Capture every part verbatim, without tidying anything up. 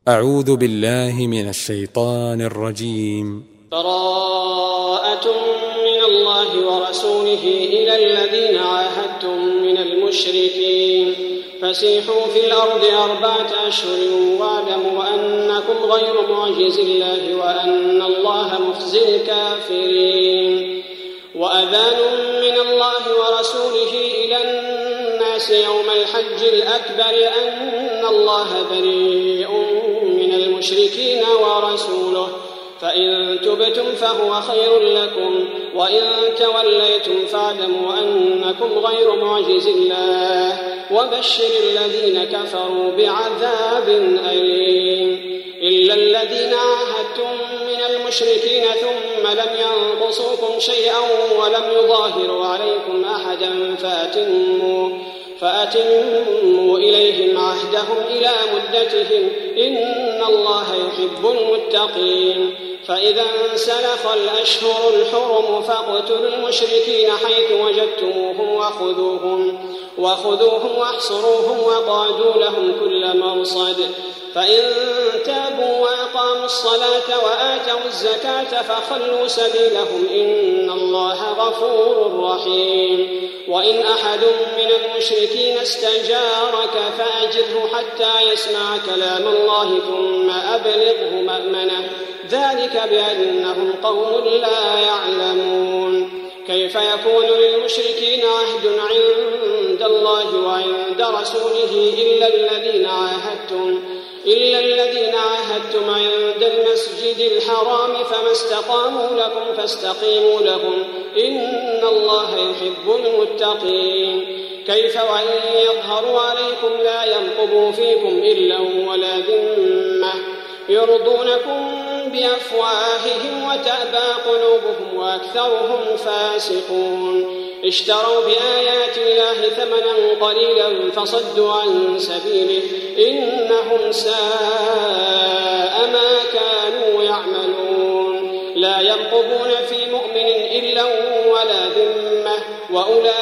أعوذ بالله من الشيطان الرجيم. براءة من الله ورسوله إلى الذين عاهدتم من المشركين فسيحوا في الأرض أربعة أشهر واعلموا أنكم غير معجز الله وأن الله مخزي الكافرين. وأذان من الله ورسوله إلى الناس يوم الحج الأكبر أن الله بريء من المشركين ورسوله فإن تبتم فهو خير لكم وإن توليتم فاعلموا أنكم غير معجز الله وبشر الذين كفروا بعذاب أليم. إلا الذين عاهدتم من المشركين ثم لم ينقصوكم شيئا ولم يظاهروا عليكم أحدا فأتموا, فأتموا إليهم عهدهم إلى مدتهم إن الله يحب المتقين. فإذا انسلخ الأشهر الحرم فاقتلوا المشركين حيث وجدتموهم وخذوهم, وخذوهم واحصروهم وقعدوا لهم كل مرصد. فإن تابوا وأقاموا الصلاة وآتوا الزكاة فخلوا سبيلهم إن الله غفور رحيم. وإن أحد من المشركين استجارك فأجره حتى يسمع كلام الله ثم أبلغه مأمنه ذلك بأنهم قوم لا يعلمون. كيف يكون للمشركين عهد عند الله وعند رسوله إلا الذين عاهدتم إلا الذين عاهدتم عند المسجد الحرام فما استقاموا لكم فاستقيموا لهم إن الله يحب المتقين. كيف وإن يظهروا عليكم لا يرقبوا فيكم إلا ولا ذمة يرضونكم بأفواههم وتأبى قلوبهم وأكثرهم فاسقون. اشتروا بآيات الله ثمنا قليلا فصدوا عن سبيله إنهم ساء ما كانوا يعملون. لا يرقبون في مؤمن إلا ولا ذمة وأولئك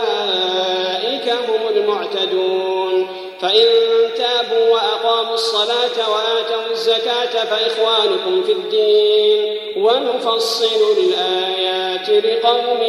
هم المعتدون. فإن تابوا وأقاموا الصلاة وآتوا الزكاة فإخوانكم في الدين ونفصل الآيات لقوم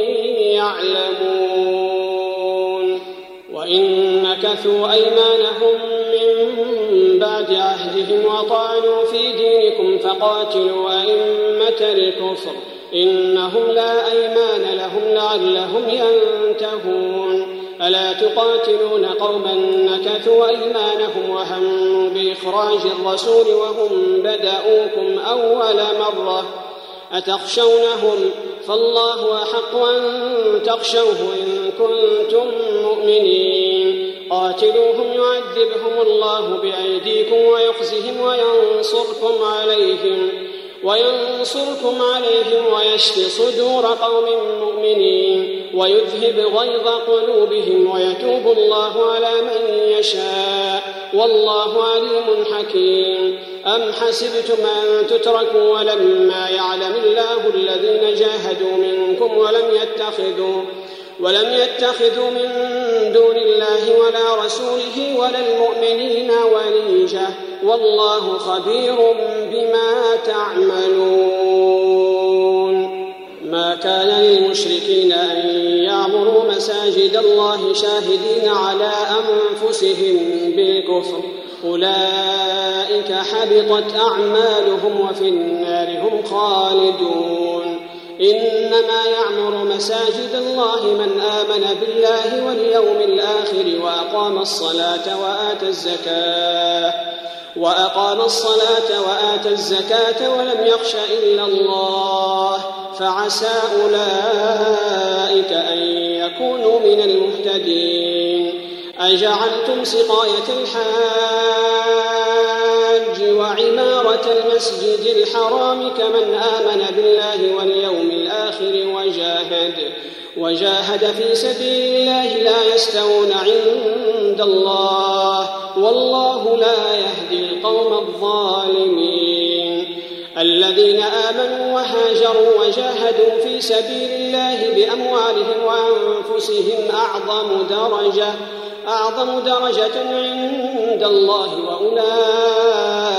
يعلمون. وإن نكثوا أيمانهم من بعد عهدهم وطعنوا في دينكم فقاتلوا أئمة الكفر إنهم لا أيمان لهم لعلهم ينتهون. ألا تقاتلون قوما نكثوا أيمانهم وهموا بإخراج الرسول وهم بدأوكم أول مرة أتخشونهم فالله أحق أن تخشوه إن كنتم مؤمنين. قاتلوهم يعذبهم الله بأيديكم ويخزهم وينصركم عليهم وينصركم عليهم ويشفي صدور قوم مؤمنين ويذهب غيظ قلوبهم ويتوب الله على من يشاء والله عليم حكيم. أم حسبتم أن تتركوا ولما يعلم الله الذين جاهدوا منكم ولم يتخذوا ولم يتخذوا من دون الله ولا رسوله ولا المؤمنين وليجة والله خبير بما تعملون. ما كان للمشركين أن يعمروا مساجد الله شاهدين على أنفسهم بالكفر أولئك حبطت أعمالهم وفي النار هم خالدون. إنما يعمر مساجد الله من آمن بالله واليوم الآخر وأقام الصلاة وآتى الزكاة وأقام الصلاة وآتى الزكاة ولم يخش إلا الله فعسى أولئك أن يكونوا من المهتدين. أجعلتم سقاية الحاج وعمارة المسجد الحرام كمن آمن بالله واليوم الآخر وجاهد, وجاهد في سبيل الله لا يستوون عند الله والله لا يهدي القوم الظالمين. الذين آمنوا وهاجروا وجاهدوا في سبيل الله بأموالهم وأنفسهم أعظم درجة أعظم درجة عند الله وأولئك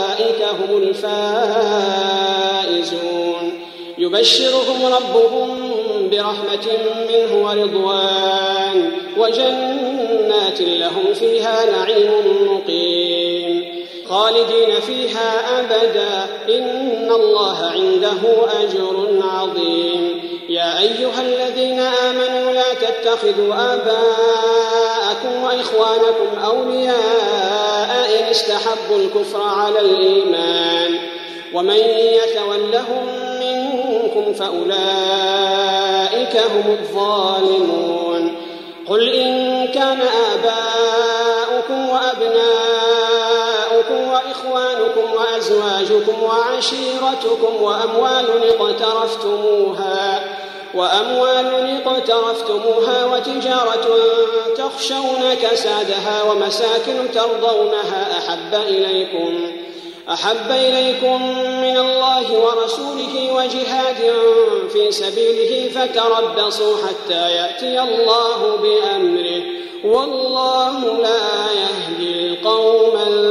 الفائزون يبشرهم ربهم برحمة منه ورضوان وجنات لهم فيها نعيم مقيم خالدين فيها أبدا إن الله عنده أجر عظيم يا أيها الذين آمنوا لا تتخذوا آباءكم وإخوانكم أولياء إن استحبوا الكفر على الإيمان ومن يتولهم منكم فأولئك هم الظالمون قل إن كان آباؤكم وأبناؤكم وإخوانكم وأزواجكم وعشيرتكم وأموال اقترفتموها وأموال اقترفتموها وتجارة تخشون كسادها ومساكن ترضونها أحب إليكم أحب إليكم من الله ورسوله وجهاد في سبيله فتربصوا حتى يأتي الله بأمره والله لا يهدي القوم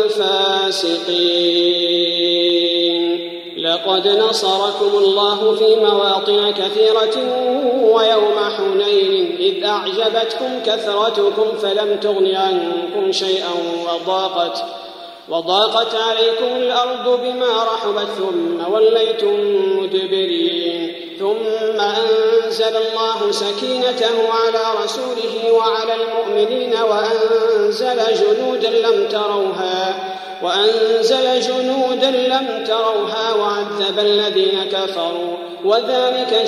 الفاسقين لقد نصركم الله في مواطن كثيرة ويوم حنين إذ أعجبتكم كثرتكم فلم تغن عنكم شيئا وضاقت وضاقت عليكم الأرض بما رحبت ثم وليتم مدبرين ثم أنزل الله سكينته على رسوله وعلى المؤمنين وأنزل جنودا لم تروها وأنزل جنودا لم تروها وعذب الذين كفروا وذلك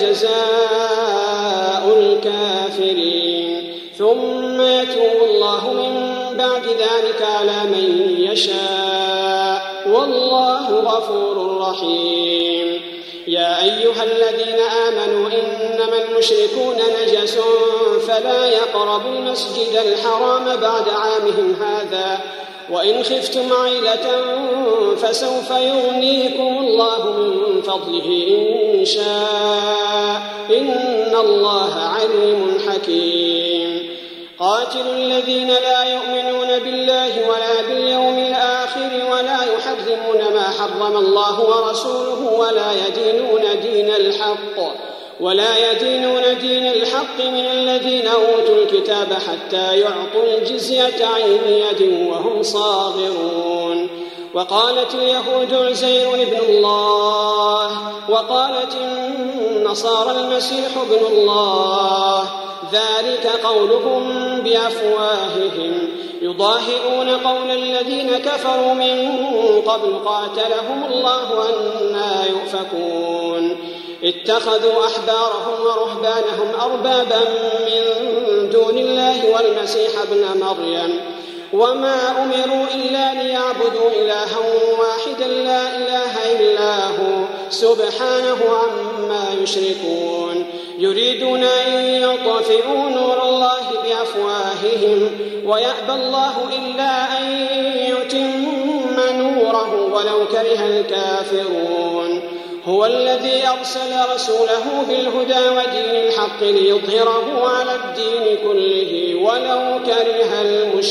جزاء الكافرين ثم يتوب الله من بعد ذلك على من يشاء والله غفور رحيم يا أيها الذين آمنوا إنما المشركون نجس فلا يقربوا المسجد الحرام بعد عامهم هذا وإن خفتم عيلة فسوف يغنيكم الله من فضله إن شاء إن الله عليم حكيم قاتلوا الذين لا يؤمنون بالله ولا باليوم الآخر ولا يحرمون ما حرم الله ورسوله ولا يدينون دين الحق ولا يدينون دين الحق من الذين أوتوا الكتاب حتى يعطوا الجزية عن يد وهم صاغرون وقالت اليهود عزير ابن الله وقالت النصارى المسيح ابن الله ذلك قولهم بأفواههم يضاهئون قول الذين كفروا من قبل قاتلهم الله أنى يؤفكون اتخذوا أحبارهم ورهبانهم أربابا من دون الله والمسيح ابن مريم وما أمروا إلا ليعبدوا إلها واحدا لا إله إلا هو سبحانه عما يشركون يريدون أن يطفئوا نور الله بأفواههم ويأبى الله إلا أن يتم نوره ولو كره الكافرون هو الذي أرسل رسوله بالهدى ودين الحق ليظهره على الدين كله ولو كره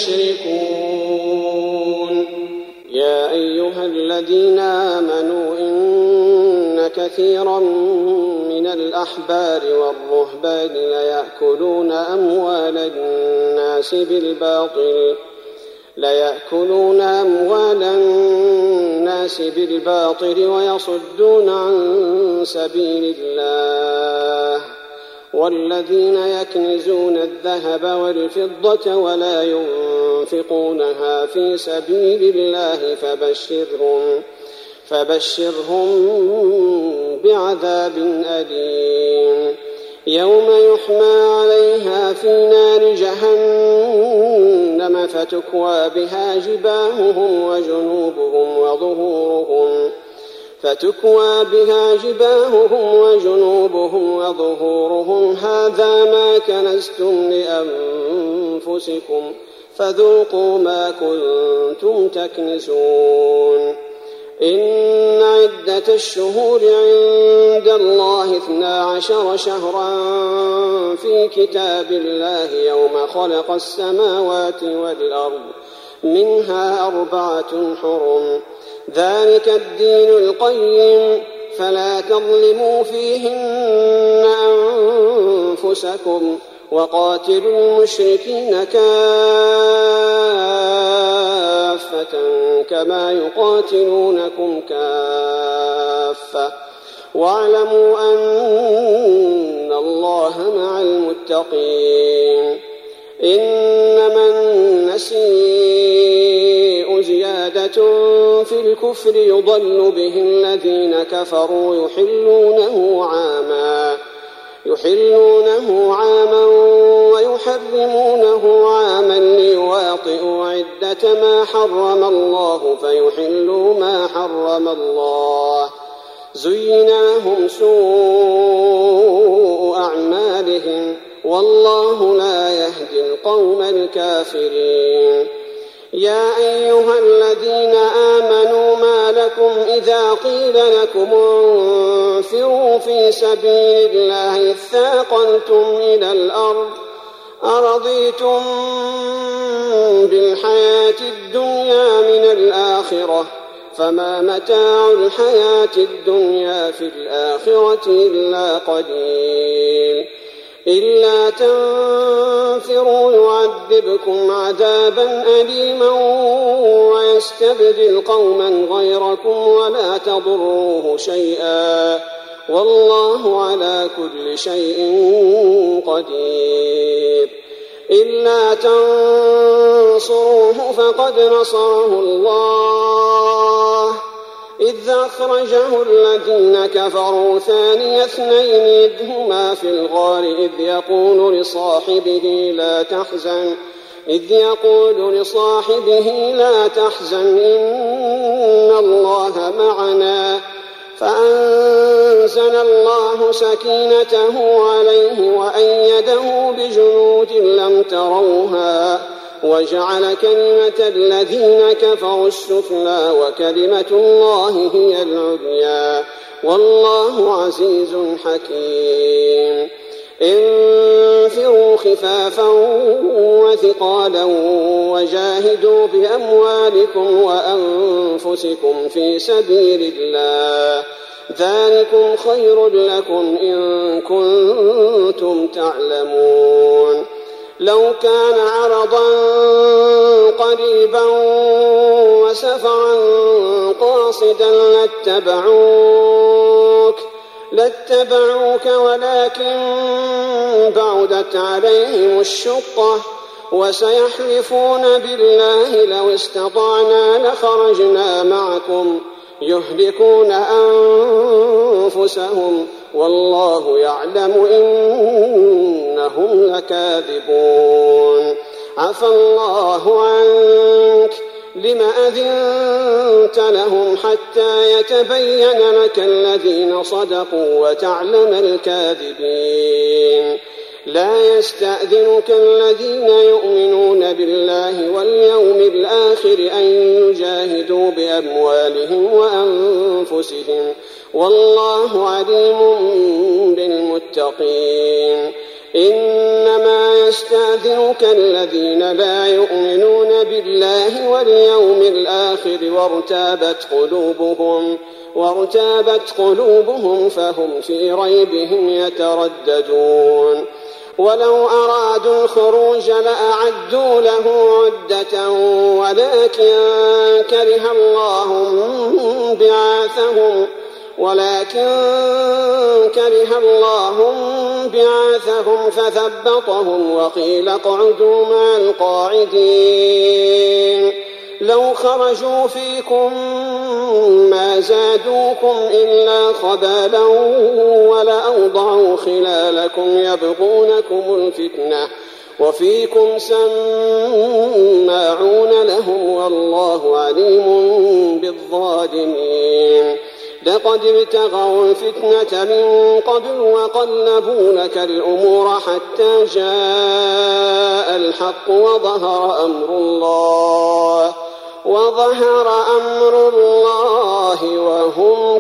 المشركون يا أيها الذين آمنوا إن كثيرا من الأحبار والرهبان ليأكلون أموال الناس بالباطل ليأكلون أموال الناس بالباطل ويصدون عن سبيل الله والذين يكنزون الذهب والفضة ولا ينفقونها في سبيل الله فبشرهم فبشرهم بعذاب أليم يوم يحمى عليها في نار جهنم فتكوى بها جباههم وجنوبهم وظهورهم فتكوى بها جباههم وجنوبهم وظهورهم هذا ما كنزتم لأنفسكم فذوقوا ما كنتم تكنزون إن عدة الشهور عند الله اثنا عشر شهرا في كتاب الله يوم خلق السماوات والأرض منها أربعة حرم ذلك الدين القيم فلا تظلموا فيهن أنفسكم وقاتلوا المشركين كافة كما يقاتلونكم كافة واعلموا أن الله مع المتقين. إنما النسيء زيادة في الكفر يضل به الذين كفروا يحلونه عاما يحلونه عاما ويحرمونه عاما ليواطئوا عدة ما حرم الله فيحلوا ما حرم الله. زين لهم سوء أعمالهم والله لا يهدي القوم الكافرين. يا أيها الذين آمنوا ما لكم إذا قيل لكم انفروا في سبيل الله اثاقلتم إلى الأرض أرضيتم بالحياة الدنيا من الآخرة فما متاع الحياة الدنيا في الآخرة إلا قليل. إلا تنفروا يعذبكم عذابا أليما ويستبدل قوما غيركم ولا تضروه شيئا والله على كل شيء قدير. إلا تنصروه فقد نصره الله إذ أخرجه الذين كفروا ثاني اثنين إذ هما في الغار إذ يقول لصاحبه لا تحزن إذ يقول لصاحبه لا تحزن إن الله معنا فأنزل الله سكينته عليه وأيده بجنود لم تروها وجعل كلمة الذين كفروا السفلى وكلمة الله هي العليا والله عزيز حكيم. انفروا خفافا وثقالا وجاهدوا بأموالكم وأنفسكم في سبيل الله ذلكم خير لكم إن كنتم تعلمون. لو كان عرضا قريبا وسفرا قاصدا لاتبعوك لاتبعوك ولكن بعدت عليهم الشقة وسيحلفون بالله لو استطعنا لخرجنا معكم يهلكون أنفسهم والله يعلم إنهم لكاذبون. عفى الله عنك لم أذنت لهم حتى يتبين لك الذين صدقوا وتعلم الكاذبين. لا يستأذنك الذين يؤمنون بالله واليوم الآخر أن يجاهدوا بأموالهم وأنفسهم والله عليم بالمتقين. إنما يستأذنك الذين لا يؤمنون بالله واليوم الآخر وارتابت قلوبهم وارتابت قلوبهم فهم في ريبهم يترددون. ولو أرادوا الخروج لأعدوا له عدة ولكن كره الله بعاثهم ولكن كره الله بعاثهم فثبطهم وقيل اقعدوا مع القاعدين. لو خرجوا فيكم ما زادوكم إلا خبالا ولأوضعوا خلالكم يبغونكم الفتنة وفيكم سماعون لهم والله عليم بالظالمين. لقد ابتغوا الفتنة من قبل وقلبوا لك الأمور حتى جاء الحق وظهر أمر الله وظهر أمر الله وهم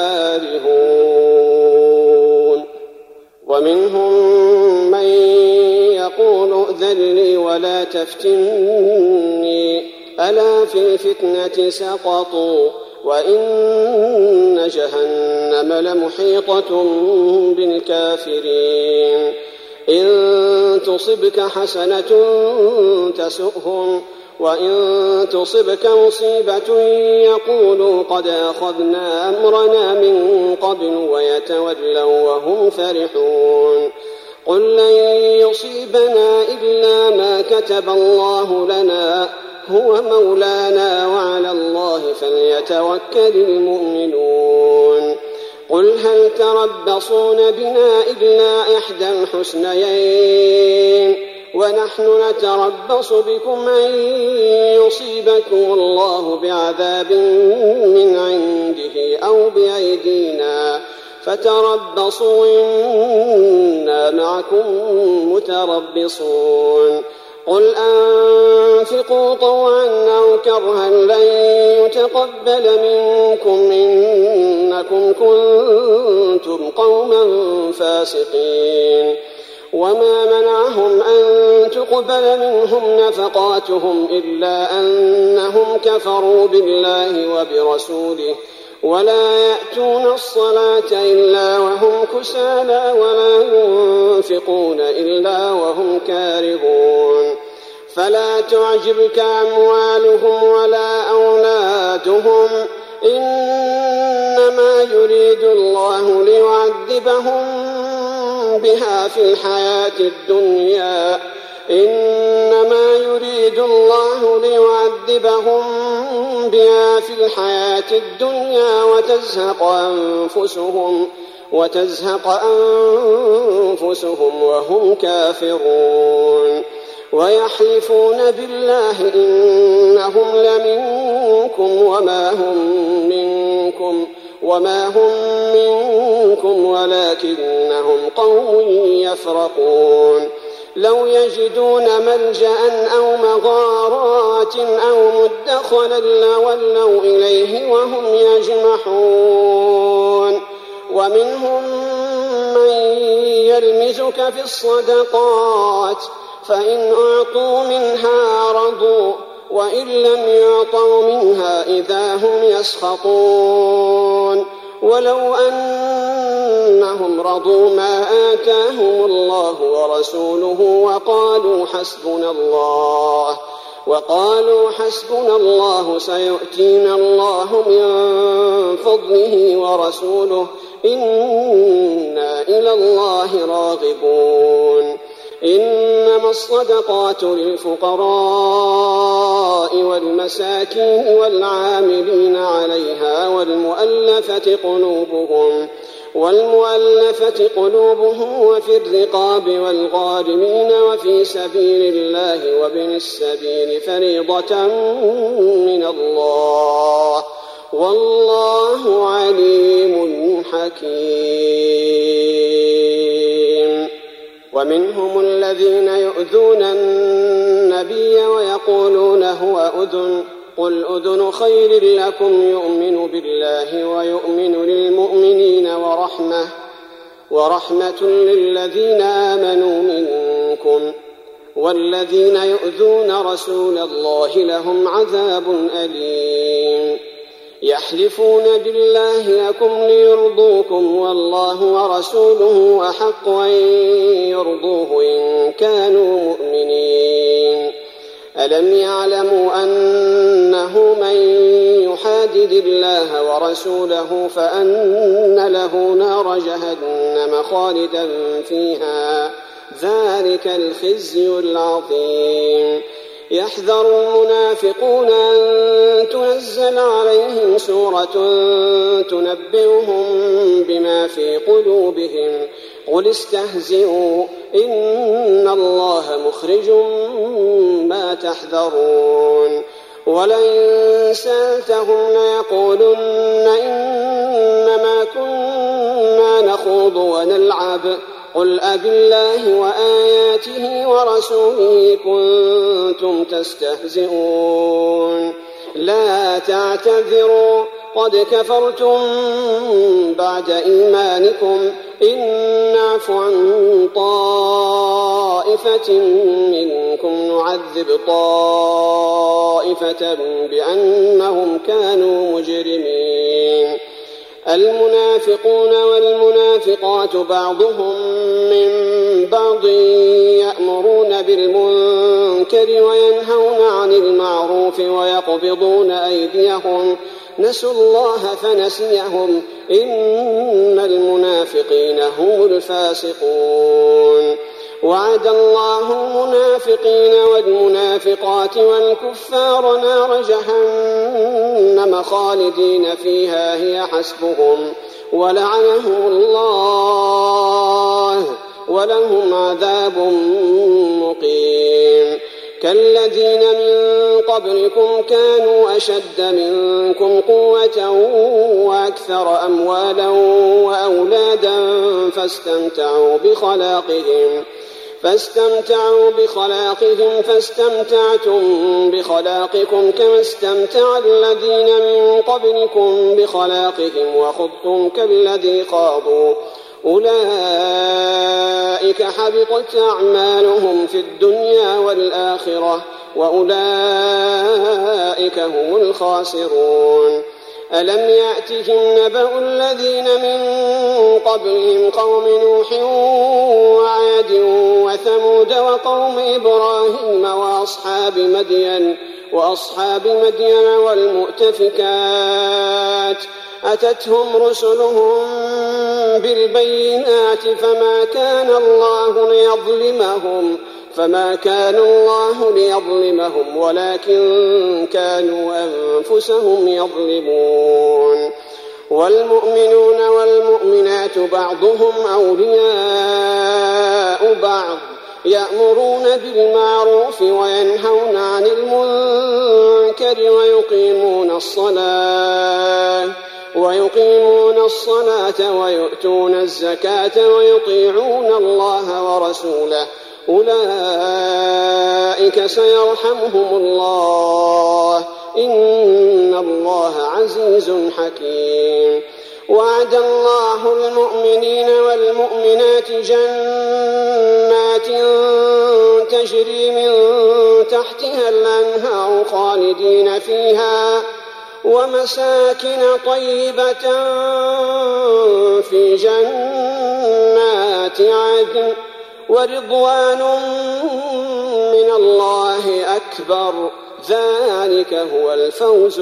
كارهون. ومنهم من يقول ائذن لي ولا تفتني ألا في الفتنة سقطوا وإن جهنم لمحيطة بالكافرين. إن تصبك حسنة تسؤهم وإن تصبك مصيبة يقولوا قد أخذنا أمرنا من قبل ويتولوا وهم فرحون. قل لن يصيبنا إلا ما كتب الله لنا هو مولانا وعلى الله فليتوكل المؤمنون. قل هل تربصون بنا إلا إحدى الحسنيين ونحن نتربص بكم أن يصيبكم الله بعذاب من عنده أو بأيدينا فتربصوا إنا معكم متربصون. قل أنفقوا طوعا أو كرها لن يتقبل منكم إنكم كنتم قوما فاسقين. وما منعهم أن تقبل منهم نفقاتهم إلا أنهم كفروا بالله وبرسوله ولا يأتون الصلاة إلا وهم كسالى ولا ينفقون إلا وهم كارهون. فلا تعجبك أموالهم ولا أولادهم إنما يريد الله ليعذبهم بها في الحياة الدنيا إنما يريد الله ليعذبهم بها في الحياة الدنيا وتزهق أنفسهم وتزهق أنفسهم وهم كافرون. ويحلفون بالله إنهم لمنكم وما هم منكم وما هم منكم ولكنهم قوم يفرقون. لو يجدون ملجأ أو مغارات أو مدخلا لولوا إليه وهم يجمحون. ومنهم من يلمزك في الصدقات فإن أعطوا منها رضوا وإن لم يعطوا منها إذا هم يسخطون. ولو أنهم رضوا ما آتاهم الله ورسوله وقالوا حسبنا الله وقالوا حسبنا الله سيؤتينا الله من فضله ورسوله إنا إلى الله راغبون. إنما الصدقات للفقراء والمساكين والعاملين عليها والمؤلفة قلوبهم والمؤلفة قلوبهم وفي الرقاب والغارمين وفي سبيل الله وابن السبيل فريضة من الله والله عليم حكيم. ومنهم الذين يؤذون النبي ويقولون هو أذن قل أذن خير لكم يؤمن بالله ويؤمن للمؤمنين ورحمة ورحمة للذين آمنوا منكم والذين يؤذون رسول الله لهم عذاب أليم. يحلفون بالله لكم ليرضوكم والله ورسوله أحق أن يرضوه إن كانوا مؤمنين. ألم يعلموا أنه من يحادد الله ورسوله فأن له نار جهنم خالدا فيها ذلك الخزي العظيم. يحذر المنافقون أن تنزل عليهم سورة تنبئهم بما في قلوبهم قل استهزئوا إن الله مخرج ما تحذرون. ولئن سألتهم ليقولن إنما كنا نخوض ونلعب قل أبالله وآياته ورسوله كنتم تستهزئون. لا تعتذروا قد كفرتم بعد إيمانكم إن نعف عن طائفة منكم نعذب طائفة بأنهم كانوا مجرمين. المنافقون والمنافقات بعضهم من بعض يأمرون بالمنكر وينهون عن المعروف ويقبضون أيديهم نسوا الله فنسيهم إن المنافقين هم الفاسقون. وعد الله المنافقين والمنافقات والكفار نار جهنم خالدين فيها هي حسبهم ولعنهم الله ولهم عذاب مقيم. كالذين من قبلكم كانوا أشد منكم قوة وأكثر أموالا وأولادا فاستمتعوا بخلاقهم فاستمتعوا بخلاقهم فاستمتعتم بخلاقكم كما استمتع الذين من قبلكم بخلاقهم وخضتم كالذي خاضوا أولئك حبطت أعمالهم في الدنيا والآخرة وأولئك هم الخاسرون. ألم يأتهم نبأ الذين من قبلهم قوم نوح وعاد وثمود وقوم إبراهيم وأصحاب مدين وأصحاب مدين والمؤتفكات أتتهم رسلهم بالبينات فما كان الله ليظلمهم فما كان الله ليظلمهم ولكن كانوا أنفسهم يظلمون. والمؤمنون والمؤمنات بعضهم أولياء بعض يأمرون بالمعروف وينهون عن المنكر ويقيمون الصلاة ويقيمون الصلاة ويؤتون الزكاة ويطيعون الله ورسوله أولئك سيرحمهم الله إن الله عزيز حكيم. وعد الله المؤمنين والمؤمنات جنات تجري من تحتها الأنهار خالدين فيها ومساكن طيبة في جنات عدن ورضوان من الله أكبر ذلك هو الفوز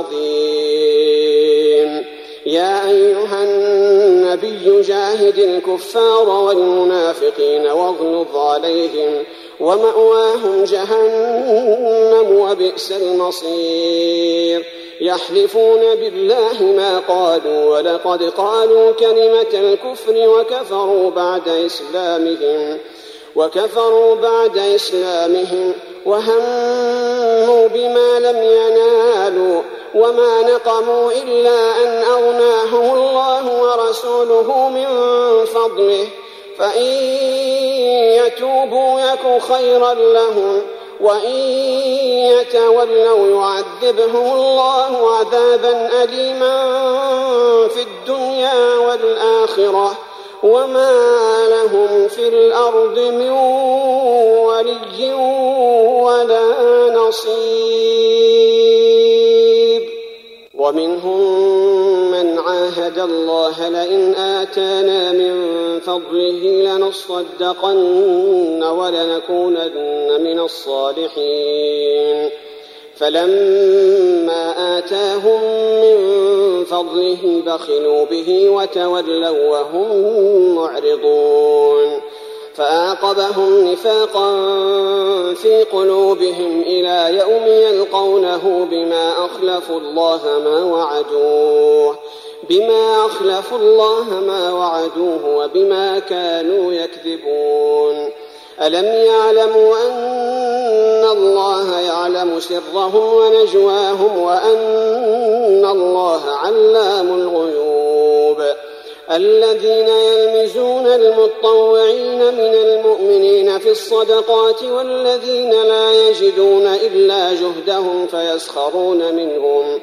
العظيم. يا أيها النبي جاهد الكفار والمنافقين واغلظ عليهم ومأواهم جهنم وبئس المصير. يحلفون بالله ما قالوا ولقد قالوا كلمة الكفر وكفروا بعد إسلامهم وكفروا بعد إسلامهم وهموا بما لم ينالوا وما نقموا إلا أن أغناهم الله ورسوله من فضله فإن يتوبوا يك خيرا لهم وإن يتولوا يعذبهم الله عذابا أليما في الدنيا والآخرة وما لهم في الأرض من ولي ولا نصير. ومنهم من عاهد الله لئن آتانا من فضله لنصدقن ولنكونن من الصالحين فلما آتاهم من فضله بخلوا به وتولوا وهم معرضون فأعقبهم نفاقا في قلوبهم إلى يوم يلقونه بما أخلفوا الله ما وعدوه بما أخلفوا الله ما وعدوه وبما كانوا يكذبون. ألم يعلموا أن الله يعلم سرهم ونجواهم وأن الله علام الغيوب. الذين يلمزون المتطوعين من المؤمنين في الصدقات والذين لا يجدون إلا جهدهم فيسخرون منهم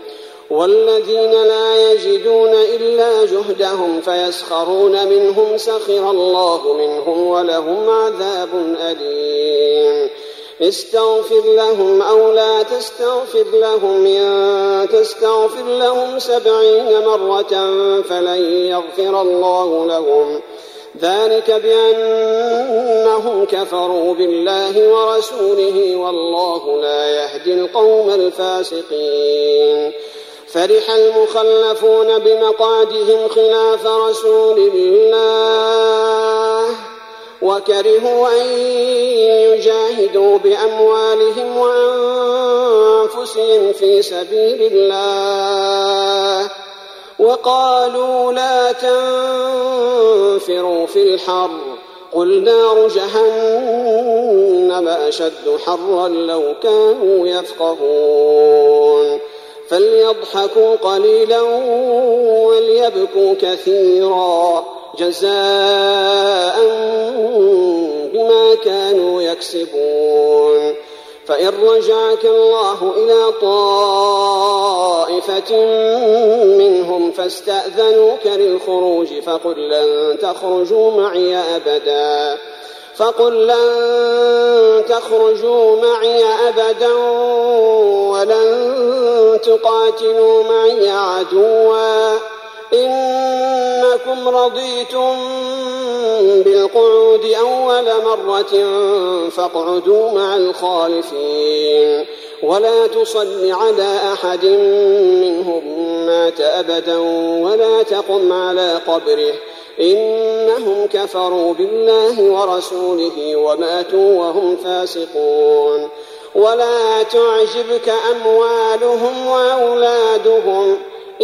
والذين لا يجدون إلا جهدهم فيسخرون منهم سخر الله منهم ولهم عذاب أليم استغفر لهم أو لا تستغفر لهم إن تستغفر لهم سبعين مرة فلن يغفر الله لهم ذلك بأنهم كفروا بالله ورسوله والله لا يهدي القوم الفاسقين فرح المخلفون بمقعدهم خلاف رسول الله وكرهوا أن يجاهدوا بأموالهم وأنفسهم في سبيل الله وقالوا لا تنفروا في الحر قل نار جهنم أشد حرا لو كانوا يفقهون فليضحكوا قليلا وليبكوا كثيرا جزاء بما كانوا يكسبون فإن رجعك الله إلى طائفة منهم فاستأذنوك للخروج فقل لن تخرجوا معي أبدا فقل لن تخرجوا معي أبدا ولن تقاتلوا معي عدوا إنكم رضيتم بالقعود أول مرة فاقعدوا مع الخالفين ولا تصل على أحد منهم مات أبدا ولا تقم على قبره إنهم كفروا بالله ورسوله وماتوا وهم فاسقون ولا تعجبك أموالهم وأولادهم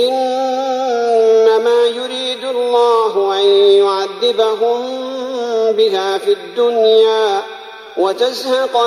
إنما يريد الله أن يعذبهم بها في الدنيا وتزهق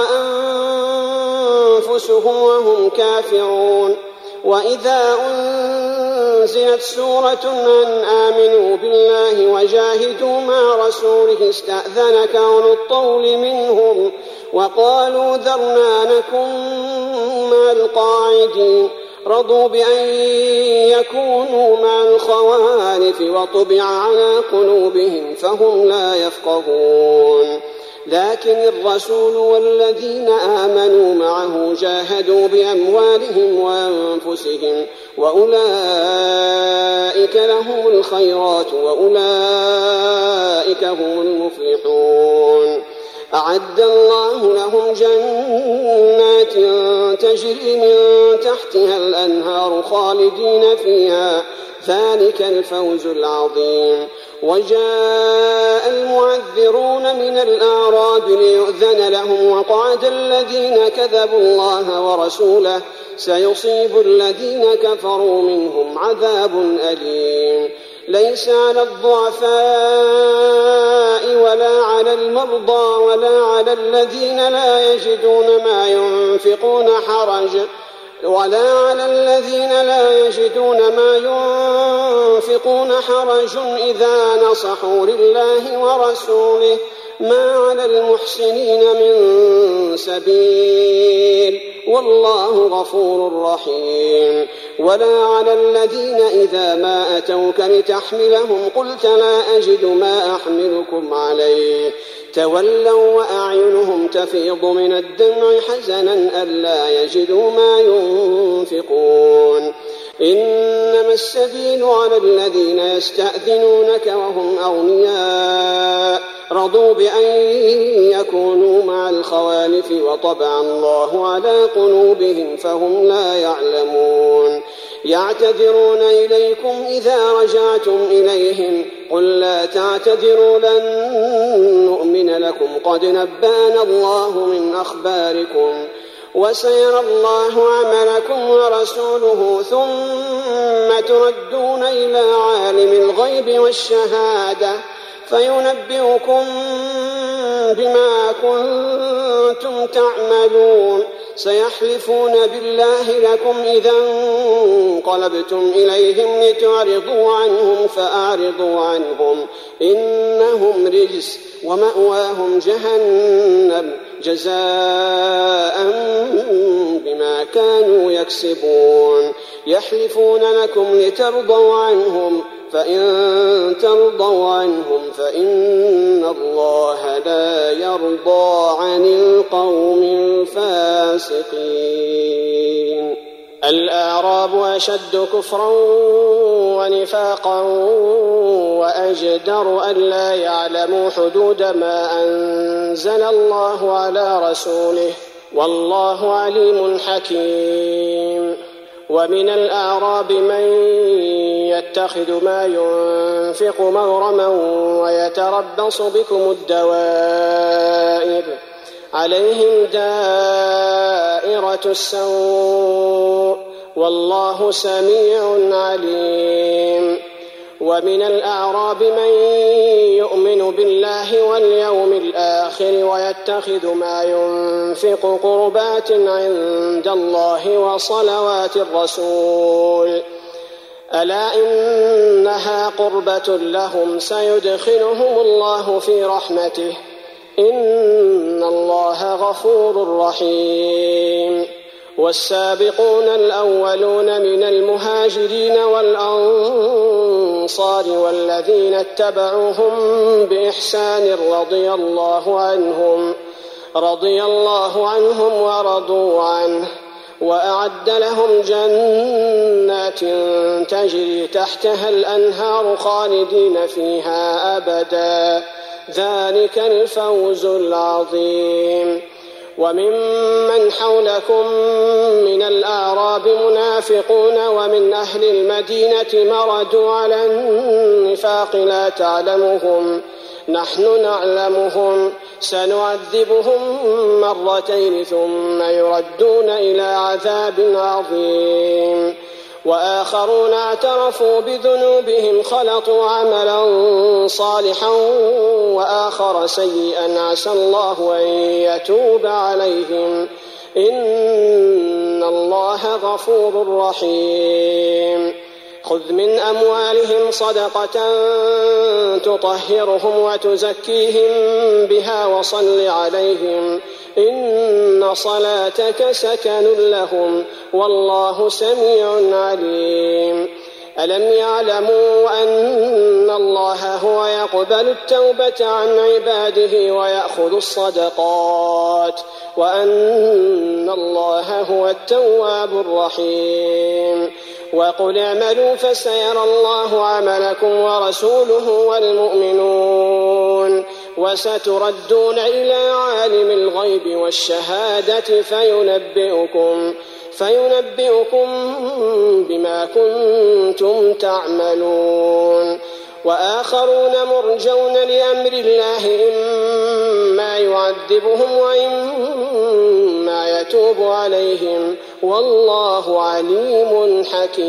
أنفسهم وهم كافرون وإذا أنزلت سورة أن آمنوا بالله وجاهدوا مع رسوله استأذنك أولو الطول منهم وقالوا ذرنا نكن مع القاعدين رضوا بأن يكونوا مع الخوالف وطبع على قلوبهم فهم لا يفقهون لكن الرسول والذين آمنوا معه جاهدوا بأموالهم وأنفسهم وأولئك لهم الخيرات وأولئك هم المفلحون أعد الله لهم جنات تجري من تحتها الأنهار خالدين فيها ذلك الفوز العظيم وجاء المعذرون من الأعراب ليؤذن لهم وقعد الذين كذبوا الله ورسوله سيصيب الذين كفروا منهم عذاب أليم ليس على الضعفاء ولا على المرضى ولا على الذين لا يجدون ما ينفقون حرج ولا على الذين لا يجدون ما ينفقون حرج إذا نصحوا لله ورسوله ما على المحسنين من سبيل والله غفور رحيم ولا على الذين إذا ما أتوك لتحملهم قلت لا أجد ما أحملكم عليه تولوا وأعينهم تفيض من الدمع حزنا ألا يجدوا ما ينفقون إنما السبيل على الذين يستأذنونك وهم أغنياء رضوا بأن يكونوا مع الخوالف وطبع الله على قلوبهم فهم لا يعلمون يعتذرون إليكم إذا رجعتم إليهم قل لا تعتذروا لن نؤمن لكم قد نبأنا الله من أخباركم وسيرى الله عملكم ورسوله ثم تردون إلى عالم الغيب والشهادة فينبئكم بما كنتم تعملون سيحلفون بالله لكم إذا انقلبتم إليهم لتعرضوا عنهم فأعرضوا عنهم إنهم رجس ومأواهم جهنم جزاء بما كانوا يكسبون يحلفون لكم لترضوا عنهم فإن ترضوا عنهم فإن الله لا يرضى عن القوم الفاسقين. الأعراب أشد كفرا ونفاقا وأجدر ألا يعلموا حدود ما أنزل الله على رسوله والله عليم حكيم. ومن الأعراب من يتخذ ما ينفق مغرما ويتربص بكم الدوائر عليهم دائرة السوء والله سميع عليم. ومن الأعراب من يؤمن بالله واليوم الآخر ويتخذ ما ينفق قربات عند الله وصلوات الرسول ألا إنها قربة لهم سيدخلهم الله في رحمته إن الله غفور رحيم. والسابقون الأولون من المهاجرين والأنصار والذين اتبعوهم بإحسان رضي الله عنهم رضي الله عنهم ورضوا عنه وأعد لهم جنات تجري تحتها الأنهار خالدين فيها أبدا ذلك الفوز العظيم. وممن حولكم من الأعراب منافقون ومن أهل المدينة مردوا على النفاق لا تعلمهم نحن نعلمهم سنعذبهم مرتين ثم يردون إلى عذاب عظيم. وآخرون اعترفوا بذنوبهم خلطوا عملا صالحا وآخر سيئا عسى الله أن يتوب عليهم إن الله غفور رحيم. خذ من أموالهم صدقة تطهرهم وتزكيهم بها وصل عليهم إن صلاتك سكن لهم والله سميع عليم. ألم يعلموا أن الله هو يقبل التوبة عن عباده ويأخذ الصدقات وأن الله هو التواب الرحيم. وقل اعملوا فسيرى الله عملكم ورسوله والمؤمنون وستردون إلى عالم الغيب والشهادة فينبئكم فينبئكم بما كنتم تعملون. وآخرون مرجون لأمر الله إما يعذبهم وإما يتوب عليهم والله عليم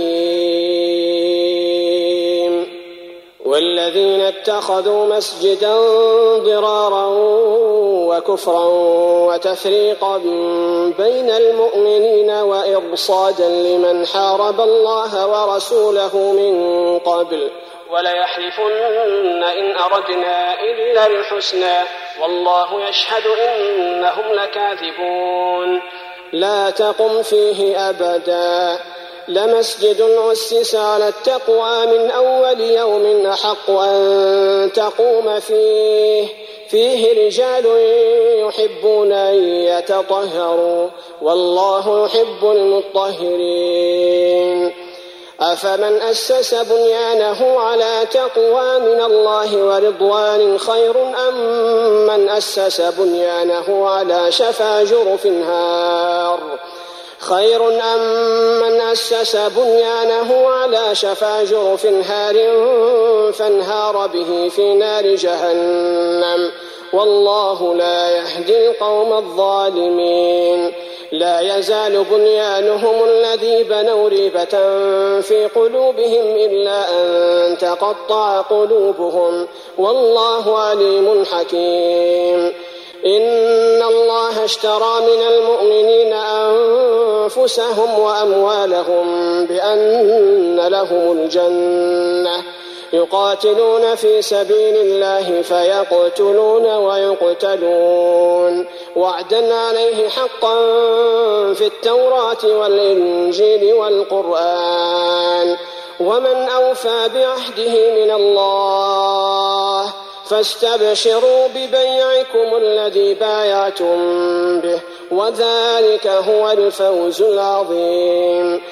حكيم. والذين اتخذوا مسجدا ضرارا وكفرا وتفريقا بين المؤمنين وإرصادا لمن حارب الله ورسوله من قبل وليحلفن إن أردنا إلا الحسنى والله يشهد إنهم لكاذبون. لا تقم فيه أبدا لمسجد أسس على التقوى من أول يوم أحق أن تقوم فيه فيه رجال يحبون أن يتطهروا والله يحب المطهرين. أفمن أسس بنيانه على تقوى من الله ورضوان خير أم من أسس بنيانه على شفا جرف هار خير أم من أسس بنيانه على شفا جرف هار فانهار به في نار جهنم والله لا يهدي القوم الظالمين. لا يزال بنيانهم الذي بنوا ريبة في قلوبهم إلا أن تقطع قلوبهم والله عليم حكيم. إن الله اشترى من المؤمنين أنفسهم وأموالهم بأن لهم الجنة يقاتلون في سبيل الله فيقتلون ويقتلون وعدا عليه حقا في التوراة والإنجيل والقرآن ومن أوفى بعهده من الله فاستبشروا ببيعكم الذي بايعتم به وذلك هو الفوز العظيم.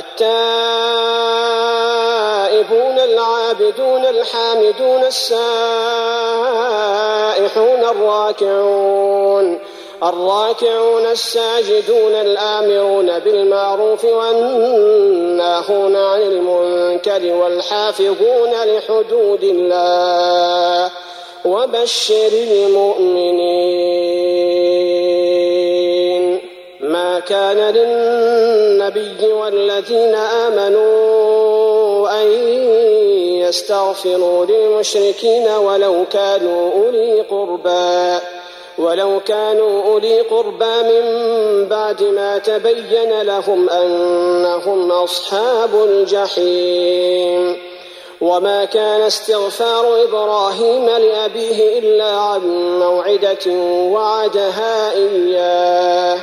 التائبون العابدون الحامدون السائحون الراكعون الراكعون الساجدون الآمرون بالمعروف والناهون عن المنكر والحافظون لحدود الله وبشر المؤمنين. ما كان للنبي والذين آمنوا أن يستغفروا للمشركين ولو كانوا أولي قربى ولو كانوا أولي قربى من بعد ما تبين لهم أنهم أصحاب الجحيم. وما كان استغفار إبراهيم لأبيه إلا عن موعدة وعدها إياه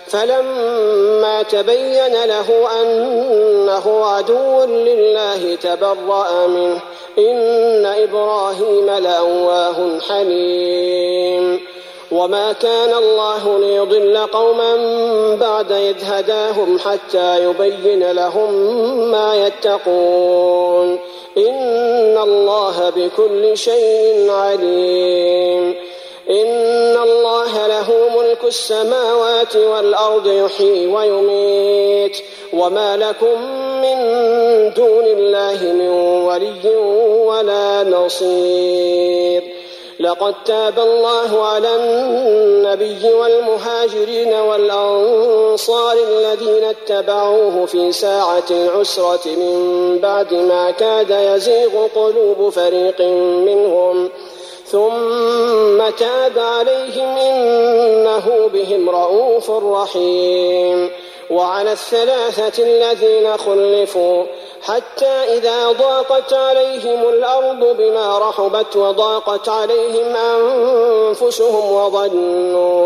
فلما تبين له أنه عدو لله تبرأ منه إن إبراهيم لأواه حليم. وما كان الله ليضل قوما بعد إذ هداهم حتى يبين لهم ما يتقون إن الله بكل شيء عليم. إن الله له ملك السماوات والأرض يحيي ويميت وما لكم من دون الله من ولي ولا نصير. لقد تاب الله على النبي والمهاجرين والأنصار الذين اتبعوه في ساعة العسرة من بعد ما كاد يزيغ قلوب فريق منهم ثم تاب عليهم إنه بهم رءوف رحيم. وعلى الثلاثة الذين خلفوا حتى إذا ضاقت عليهم الأرض بما رحبت وضاقت عليهم أنفسهم وظنوا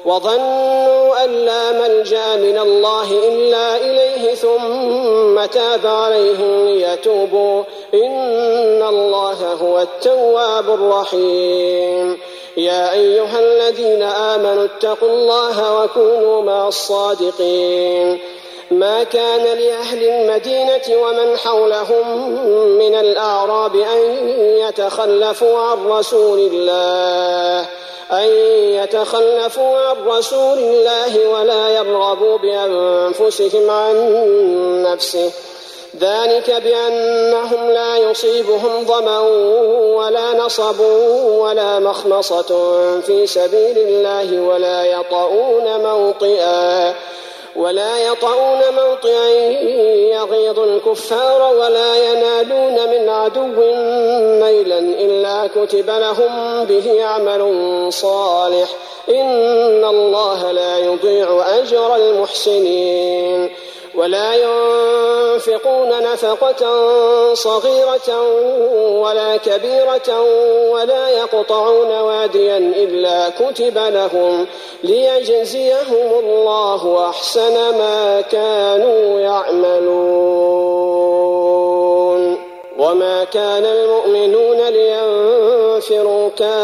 وظنوا أن لا ملجأ من الله إلا إليه ثم تاب عليهم ليتوبوا إن الله هو التواب الرحيم. يا أيها الذين آمنوا اتقوا الله وكونوا مع الصادقين. ما كان لأهل المدينة ومن حولهم من الأعراب أن يتخلفوا عن رسول الله أن يتخلفوا عن رسول الله ولا يرغبوا بأنفسهم عن نفسه ذلك بأنهم لا يصيبهم ظمأ ولا نصب ولا مخمصة في سبيل الله ولا يطؤون موطئا ولا يطؤون موطئا يغيظ الكفار ولا ينالون من عدو نيلا إلا كتب لهم به عمل صالح إن الله لا يضيع أجر المحسنين. ولا ينفقون نفقة صغيرة ولا كبيرة ولا يقطعون واديا إلا كتب لهم ليجزيهم الله أحسن ما كانوا يعملون. وما كان المؤمنون لينفروا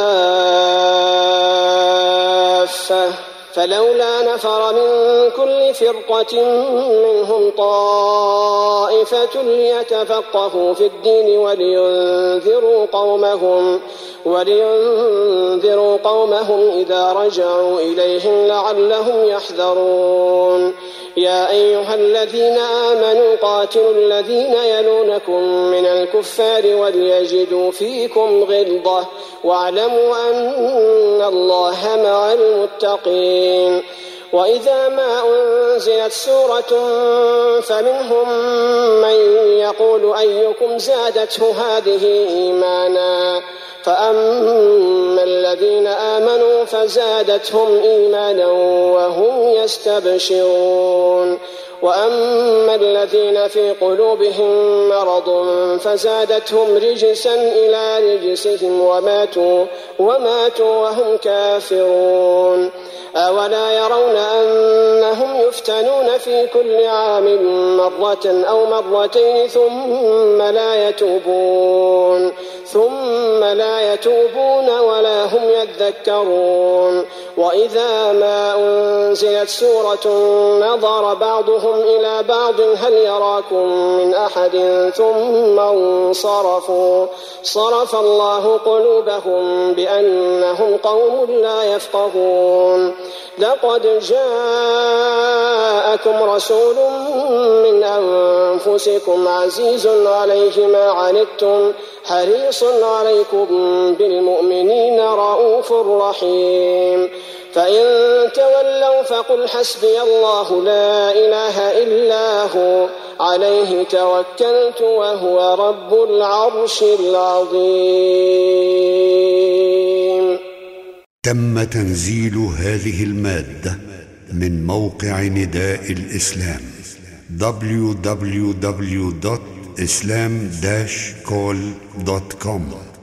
كافة فلولا نفر من كل فرقة منهم طائفة ليتفقهوا في الدين ولينذروا قومهم ولينذروا قومهم إذا رجعوا إليهم لعلهم يحذرون. يا أيها الذين آمنوا قاتلوا الذين يلونكم من الكفار وليجدوا فيكم غلظة واعلموا أن الله مع المتقين. وإذا ما أنزلت سورة فمنهم من يقول أيكم زادته هذه إيمانا فأما الذين آمنوا فزادتهم إيمانا وهم يستبشرون وأما الذين في قلوبهم مرض فزادتهم رجسا إلى رجسهم وماتوا, وماتوا وهم كافرون أولا يرون أنهم يفتنون في كل عام مرة أو مرتين ثم لا يتوبون ثم لا يتوبون ولا هم يذكرون وإذا ما أنزلت سورة نظر بعضهم إلى بعض هل يراكم من أحد ثم انصرفوا صرف الله قلوبهم بأنهم قوم لا يفقهون لقد جاءكم رسول من أنفسكم عزيز عليه ما عنتم حريص عليكم بالمؤمنين رؤوف رحيم فإن تولوا فقل حسبي الله لا إله إلا هو عليه توكلت وهو رب العرش العظيم. تم تنزيل هذه المادة من موقع نداء الإسلام دبليو دبليو دبليو دوت إسلام داش كول دوت كوم.